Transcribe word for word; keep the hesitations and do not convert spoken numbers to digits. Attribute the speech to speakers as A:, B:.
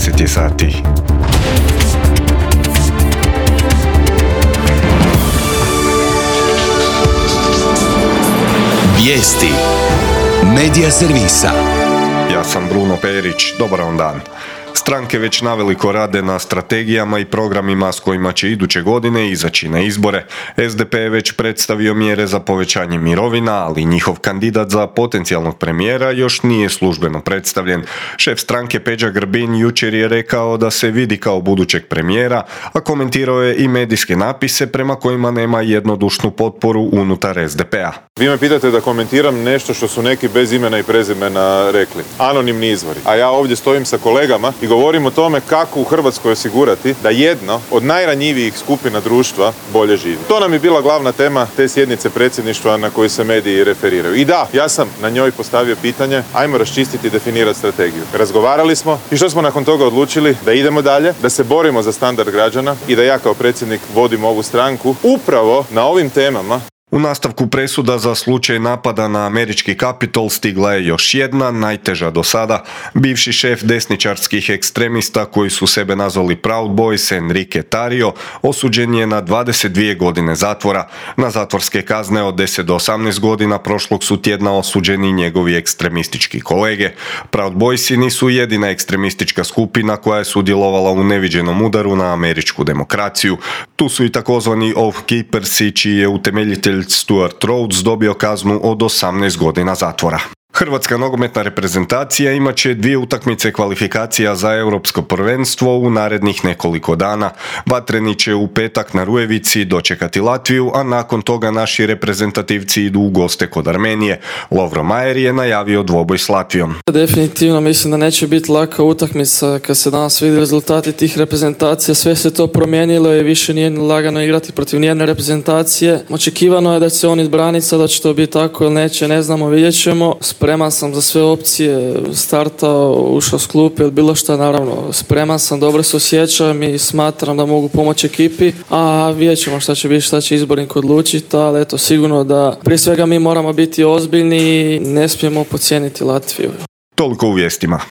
A: deset je sati.
B: Vijesti Medija servisa.
A: Ja sam Bruno Perić, dobar vam dan. Stranke već naveliko rade na strategijama i programima s kojima će iduće godine izaći na izbore. es de pe je već predstavio mjere za povećanje mirovina, ali njihov kandidat za potencijalnog premijera još nije službeno predstavljen. Šef stranke Peđa Grbin jučer je rekao da se vidi kao budućeg premijera, a komentirao je i medijske napise prema kojima nema jednodušnu potporu unutar es de pe-a.
C: Vi me pitate da komentiram nešto što su neki bez imena i prezimena rekli. Anonimni izvori. A ja ovdje stojim sa kolegama i govorim o tome kako u Hrvatskoj osigurati da jedno od najranjivijih skupina društva bolje živi. To nam je bila glavna tema te sjednice predsjedništva na koju se mediji referiraju. I da, ja sam na njoj postavio pitanje, ajmo raščistiti i definirati strategiju. Razgovarali smo i što smo nakon toga odlučili? Da idemo dalje, da se borimo za standard građana i da ja kao predsjednik vodim ovu stranku upravo na ovim temama.
A: U nastavku presuda za slučaj napada na američki Kapitol stigla je još jedna, najteža do sada. Bivši šef desničarskih ekstremista koji su sebe nazvali Proud Boys, Enrique Tarrio, osuđen je na dvadeset dvije godine zatvora. Na zatvorske kazne od deset do osamnaest godina prošlog su tjedna osuđeni njegovi ekstremistički kolege. Proud Boysi nisu jedina ekstremistička skupina koja je sudjelovala u neviđenom udaru na američku demokraciju. Tu su i takozvani Oath Keepersi, čiji je utemeljitelj Stuart Rhodes dobio kaznu od osamnaest godina zatvora. Hrvatska nogometna reprezentacija imat će dvije utakmice kvalifikacija za europsko prvenstvo u narednih nekoliko dana. Vatreni će u petak na Rujevici dočekati Latviju, a nakon toga naši reprezentativci idu u goste kod Armenije. Lovro Majer je najavio dvoboj s Latvijom.
D: Definitivno mislim da neće biti laka utakmica kad se danas vidi rezultati tih reprezentacija. Sve se to promijenilo i više nije lagano igrati protiv nijedne reprezentacije. Očekivano je da će se oni braniti, sada će to biti tako ili neće, ne znamo, vidjet ćemo. Spreman sam za sve opcije, startao, ušao s klupe ili bilo šta, naravno. Spreman sam, dobro se osjećam i smatram da mogu pomoći ekipi, a vidjet ćemo šta će biti, šta će izbornik odlučiti, ali eto, sigurno da prije svega mi moramo biti ozbiljni i ne smijemo podcijeniti Latviju.
A: Toliko u vijestima.